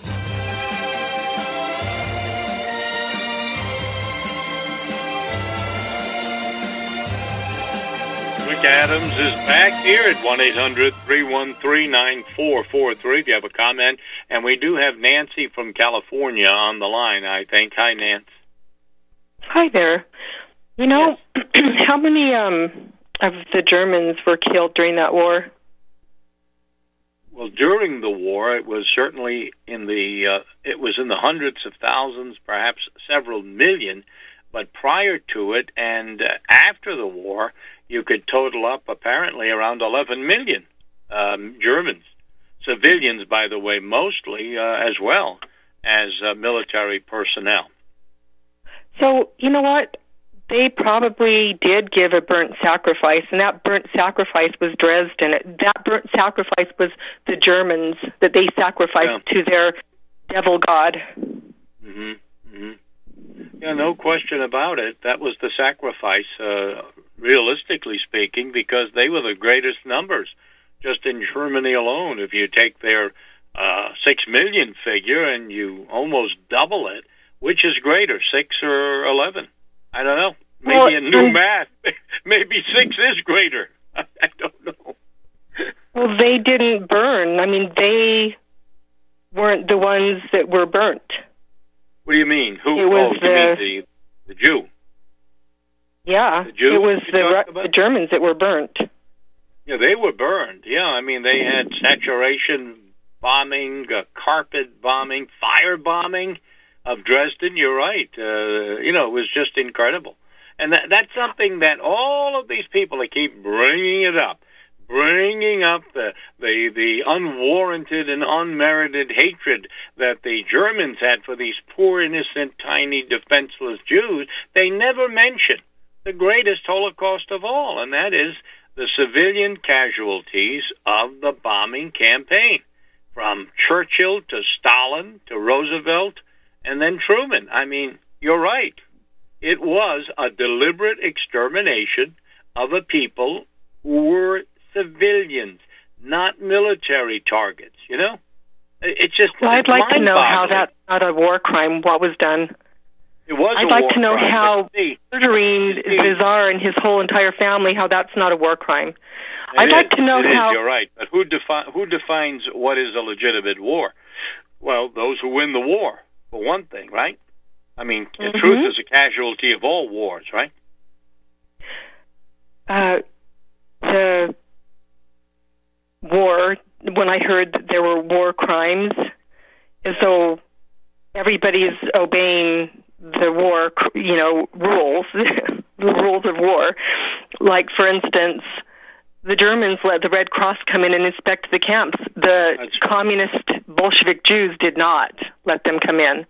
Rick Adams is back here at one eight hundred, three one three, nine four four three if you have a comment. And we do have Nancy from California on the line, I think. Hi, Nancy. Hi there. You know, yes. How many um, of the Germans were killed during that war? Well, during the war, it was certainly in the uh, it was in the hundreds of thousands, perhaps several million. But prior to it and uh, after the war, you could total up apparently around eleven million um, Germans, civilians, by the way, mostly uh, as well as uh, military personnel. So you know what? They probably did give a burnt sacrifice, and that burnt sacrifice was Dresden. That burnt sacrifice was the Germans that they sacrificed yeah. to their devil god. Mm-hmm. Mm-hmm. Yeah, no question about it. That was the sacrifice, uh, realistically speaking, because they were the greatest numbers just in Germany alone. If you take their uh, six million figure and you almost double it, which is greater, six or eleven? I don't know. Maybe well, in new math, maybe six is greater. I don't know. Well, they didn't burn. I mean, they weren't the ones that were burnt. What do you mean? Who? It was oh, the, you mean the, the Jew? Yeah, the Jew it was the, the Germans that were burnt. Yeah, they were burned. Yeah, I mean, they had saturation bombing, uh, carpet bombing, fire bombing of Dresden. You're right. Uh, you know, it was just incredible. And that, that's something that all of these people that keep bringing it up, bringing up the, the the unwarranted and unmerited hatred that the Germans had for these poor, innocent, tiny, defenseless Jews, they never mention the greatest Holocaust of all, and that is the civilian casualties of the bombing campaign, from Churchill to Stalin to Roosevelt and then Truman. I mean, you're right. It was a deliberate extermination of a people who were civilians, not military targets, you know? It's just Well, I'd like to know how that's not a war crime, what was done. It was I'd a like war to know crime, how murdering the Tsar and his whole entire family, how that's not a war crime. I'd It like is, to know it how... Is, you're right, but who, defi- who defines what is a legitimate war? Well, those who win the war, for one thing, right? I mean, the Mm-hmm. truth is a casualty of all wars, right? Uh, the war, when I heard that there were war crimes, as though everybody's obeying the war, you know, rules, the rules of war. Like, for instance, the Germans let the Red Cross come in and inspect the camps. The That's communist Bolshevik Jews did not let them come in.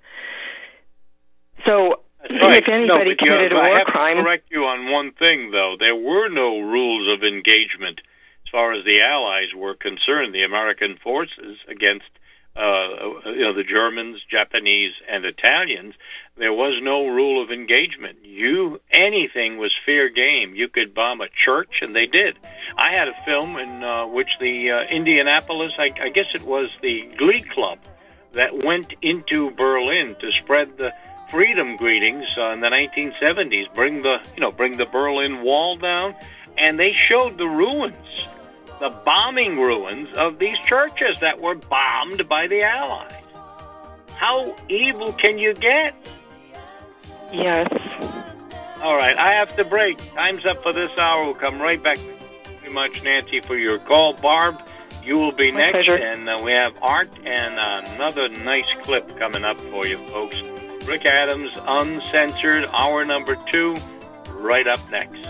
So, right. if anybody no, committed you, a war I have crime... to correct you on one thing, though. There were no rules of engagement as far as the Allies were concerned, the American forces against uh, you know, the Germans, Japanese, and Italians. There was no rule of engagement. You anything was fair game. You could bomb a church, and they did. I had a film in uh, which the uh, Indianapolis, I, I guess it was the Glee Club, that went into Berlin to spread the freedom greetings uh, in the nineteen seventies, bring the you know bring the Berlin Wall down, and they showed the ruins, the bombing ruins of these churches that were bombed by the Allies. How evil can you get? Yes. All right, I have to break. Time's up for this hour. We'll come right back. Thank you very much, Nancy, for your call. Barb, you will be My next, pleasure. and uh, we have Art and another nice clip coming up for you, folks. Rick Adams, Uncensored, hour number two, right up next.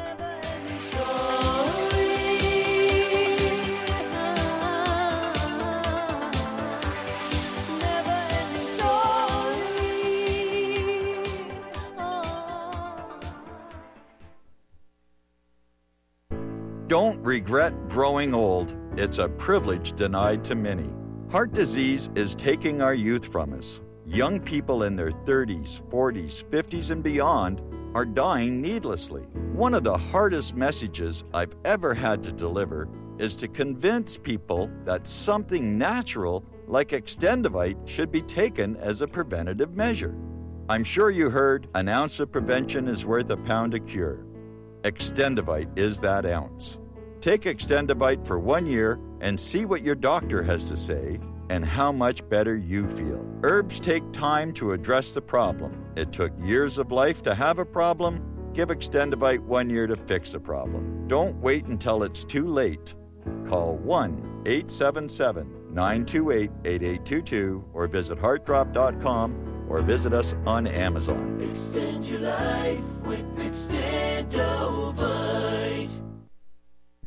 Don't regret growing old. It's a privilege denied to many. Heart disease is taking our youth from us. Young people in their thirties, forties, fifties, and beyond are dying needlessly. One of the hardest messages I've ever had to deliver is to convince people that something natural like Extendivite should be taken as a preventative measure. I'm sure you heard an ounce of prevention is worth a pound of cure. Extendivite is that ounce. Take Extendivite for one year and see what your doctor has to say and how much better you feel. Herbs take time to address the problem. It took years of life to have a problem. Give Extendivite one year to fix the problem. Don't wait until it's too late. Call one eight seven seven, nine two eight, eight eight two two, or visit heart drop dot com, or visit us on Amazon. Extend your life with Extendovite.